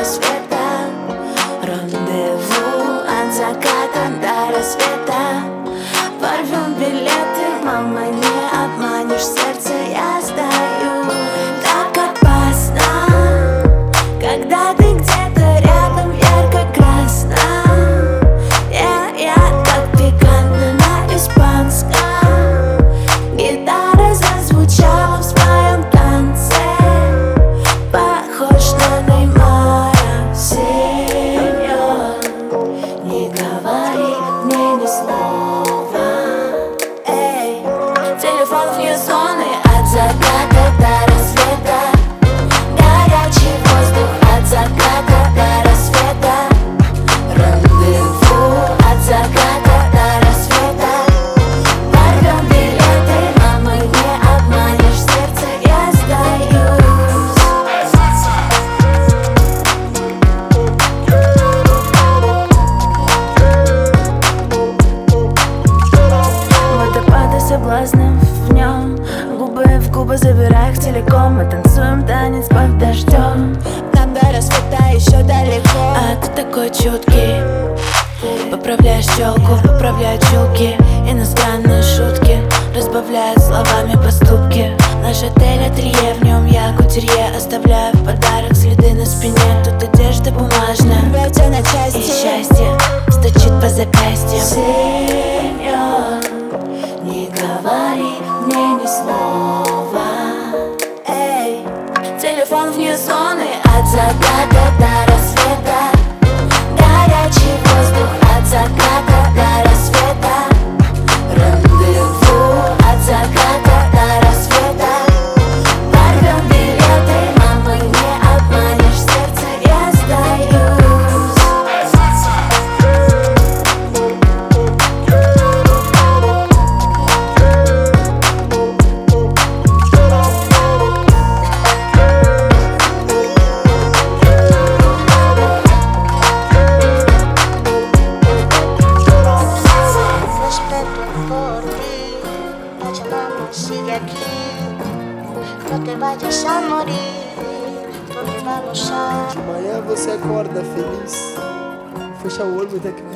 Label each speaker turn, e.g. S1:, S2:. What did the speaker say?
S1: рассвета. Рандеву от заката до рассвета. Порвем билеты, мама, не обманешь, сердце я сдаю. Так опасно, когда ты где-то рядом, ярко-красно. Я как пикантно на испанском. Гитара зазвучала в своем танце. Похож на Неймара, сеньор. Не говори мне ни слова. Эй, телефон вне зоны от заката до рассвета. Горячий воздух от заката до рассвета. Рандеву от заката до рассвета. Порвем билеты, мама, не обманешь, сердце я сдаюсь. Водопады соблазнов в нем, губы в губы забирая их целиком. Мы танцуем танец под дождем. Нам до рассвета еще далеко. А ты такой чуткий. Поправляешь челку, поправляют чулки. Иностранные шутки разбавляют словами поступки. Наш отель ателье, в нем я кутюрье. Оставляю в подарок следы на спине. Тут одежда бумажная, рвет тебя на части. И счастье стучит по запястью. Сеньор, не говори мне ни слова. Эй, телефон вне зоны от заката до рассвета. Горячий воздух от заката до рассвета. Рандеву от заката до рассвета. Порвем билеты, мама, не обманешь, сердце я сдаюсь.
S2: Sigue aquí, no te vayas a morir, porque vamos a...
S3: Amanhã você acorda feliz, fecha o olho e daqui